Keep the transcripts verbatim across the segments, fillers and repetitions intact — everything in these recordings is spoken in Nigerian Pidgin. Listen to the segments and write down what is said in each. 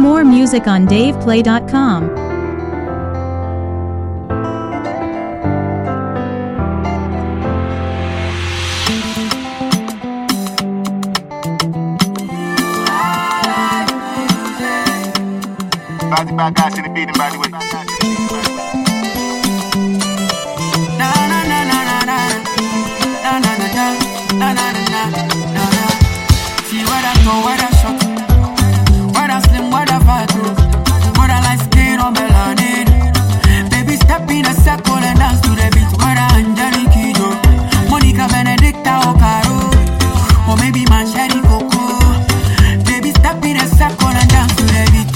More music on dave play dot com. Bad, bad guys in the beating, by the way. Na na na na na na na na na na na na na na. See what I know, what I shot, what I slim, what I fat, what I like skin on melanin. Baby, step in a circle and dance to the beat. What I Angelique Kiddo, Monica Benedicta Ocaro, or maybe Mancheri Coco. Baby, step in a circle and dance to the beat.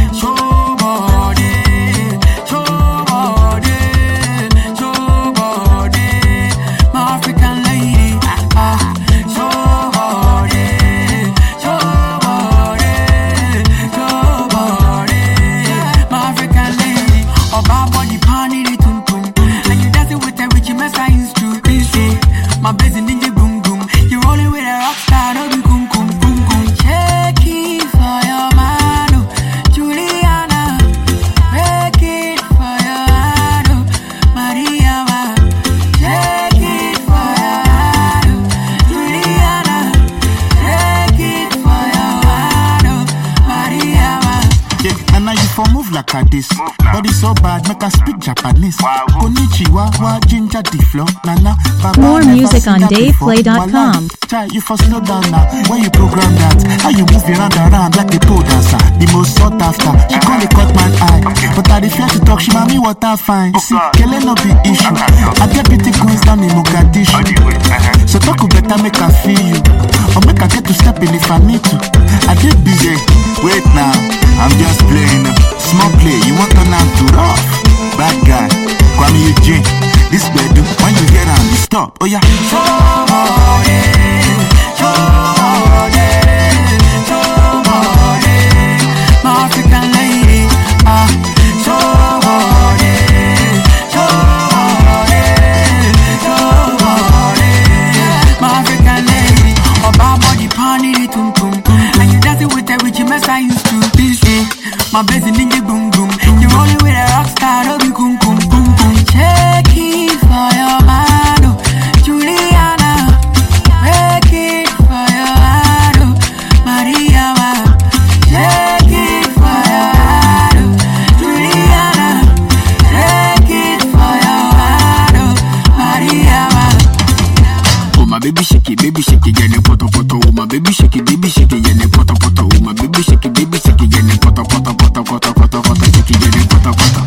My blazing ninja boom boom. You rolling with a rock star, no be boom boom boom boom. Check it for your man, oh, Juliana. Break it for your man, oh, Maria. Check it for your man, oh, Juliana. Check it for your man, oh, Maria. Yeah, and now you for move like a this. Body so bad, make her speak Japanese. Konnichiwa, wa ginger the flow, nana. Baba, more music on dave play dot com. Try you for slow down now. When you program that, how you move your hand around like the pole dancer. The most sought after. She call it cut man eye, but I fear to talk. She mami what I find. See, Kele no be issue. I get pretty coins down in Mogadishu. So talk you better make her feel you, or make her get to step in if I need to. I get busy. Wait now, I'm just playing. Small play, you want to learn to rough. Bad guy, Kwame Eugene. This bedroom, when you hear am, you stop. Oh yeah. Somebody, somebody, somebody, my African lady. Ah, somebody, somebody, somebody, my African lady. Oh, bad body, panty, tum tum, and you dancing with the witchy mess I used to. This way, my blazing ninja boom boom. You rolling with a rock star, no be boom boom boom boom. Check it for your man, oh, Juliana. Break it for your man, oh, Maria. Check it for your man, oh, Juliana. Check it for your man, oh, Maria. Oh my baby shake it, baby shake it, yene poto poto. Oh my baby shake it, baby shake it, yene poto poto. Oh my baby shake it, baby shake it, yene poto poto poto poto poto poto. Shake it, yene poto poto.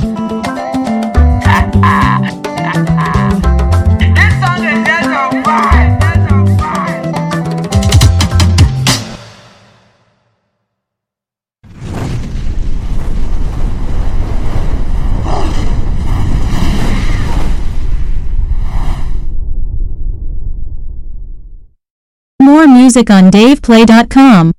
More music on dave play dot com.